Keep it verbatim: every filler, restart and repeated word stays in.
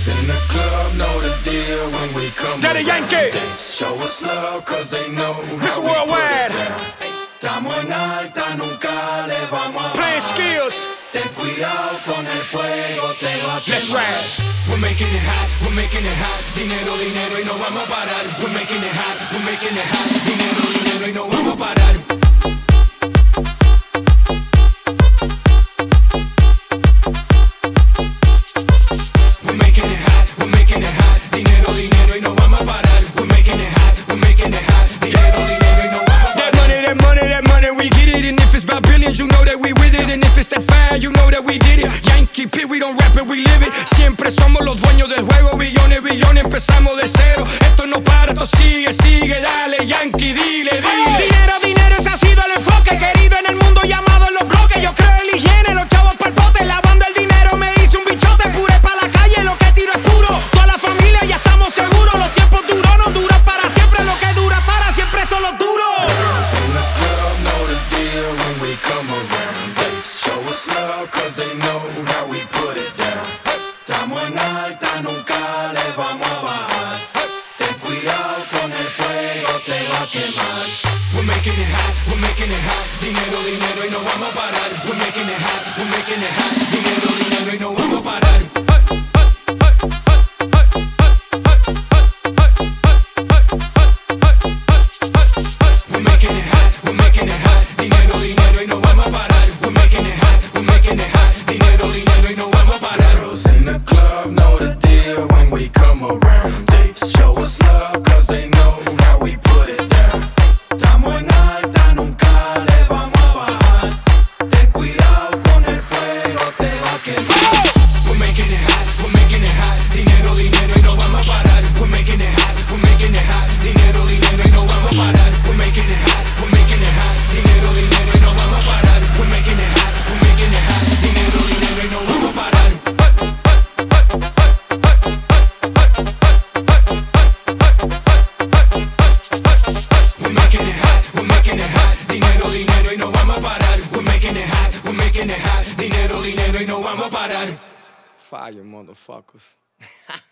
in the club know the deal when we come Daddy around. Yankee. They show us love cause they know It's how we worldwide. put it down. Estamos en alta, nunca le vamos a Playing bajar. skills. Ten cuidado con el fuego, te va a Let's quemar. ride. We're making it hot, we're making it hot. Dinero, dinero y no vamos a parar. We're making it hot, we're making it hot. Dinero, dinero y no vamos a parar. We're making it hot, we're making it hot. Dinero, dinero y no vamos a parar. We're making it hot, we're making it hot. Dinero, dinero y no vamos a parar. That money, that money, that money, we get it. And if it's about billions, you know that we with it. And if it's that fire, you know that we did it. Yankee P, we don't rap it, we live it. Siempre somos los dueños del juego. Billones, billones, empezamos de cero. Esto no para, esto sigue, sigue. Dale, Yankee, dile, dile. Dinero, dinero, ese ha sido el enfoque. Querido en el mundo, llamado en los bloques. Yo creo en la higiene, los chavos pa'l pote. Lavando el dinero, me hice un bichote. Pure pa' la calle, lo que tiro es puro. Toda la familia ya estamos seguros. Los tiempos duros no duran para siempre. Lo que dura para siempre son los duros. Girls in the club know the deal when we come around. They show us love cause they know how we put it down. Estamos en alta, nunca le vamos a bajar. Ten cuidado con el fuego, te va a quemar. We're making it hot, we're making it hot. Dinero, dinero y no vamos a parar. We're making it hot, we're making it hot. Dinero, dinero y no vamos a parar. We're making it hot, we're making it hot. Dinero, dinero y no vamos a parar. We're making it hot, we're making it hot. Dinero, dinero y no vamos a parar. Girls in the club know the deal when we come around. They show us love cause they know how we put it down. Estamos en alta, nunca le vamos a bajar. Ten cuidado con el fuego, te va a quemar. We're making it hot, we're making it hot. Dinero, dinero y no vamos a parar. We're making it hot, we're making it hot. Dinero, dinero y no vamos a parar. We're making it hot, we're making it hot. Dinero, dinero y no vamos a parar. We're making it hot, we're making it hot. Dinero, dinero y no vamos a parar. We're making it hot, we're making it hot. Dinero, dinero y no vamos a parar. We're making it hot, we're making it hot. Dinero, dinero y no vamos a parar. Fire, motherfuckers.